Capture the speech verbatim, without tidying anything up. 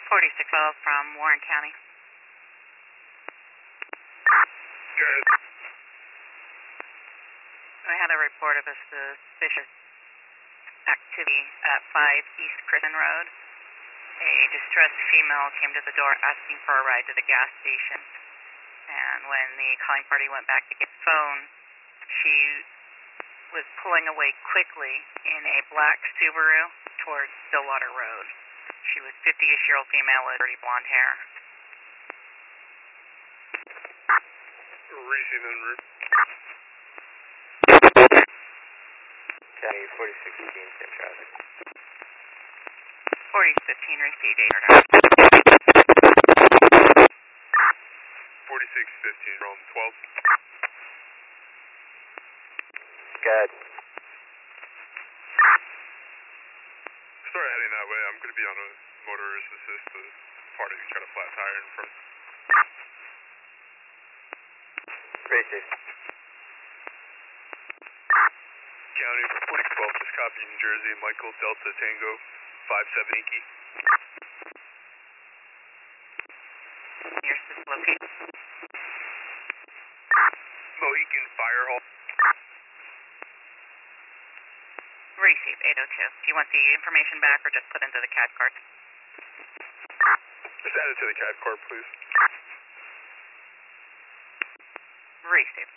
forty-six twelve from Warren County. Good. I had a report of a suspicious activity at five East Kristen Road. A distressed female came to the door asking for a ride to the gas station. And when the calling party went back to get the phone, she was pulling away quickly in a black Subaru towards Stillwater Road. She was fifty-ish-year-old female with dirty blonde hair. Racing en route. County forty-six fifteen, same traffic. forty fifteen received eight. forty-six fifteen, Rome twelve. Good. Start heading that way. I'm going to be on a motorist assist. The party got a flat tire in front. Racing. County for forty twelve, just copy New Jersey, Michael Delta Tango five seven Inky. Here's this location. Mohican Fire Hall. Receive eight oh two. Do you want the information back or just put into the C A D card? Just add it to the C A D card, please. Receive.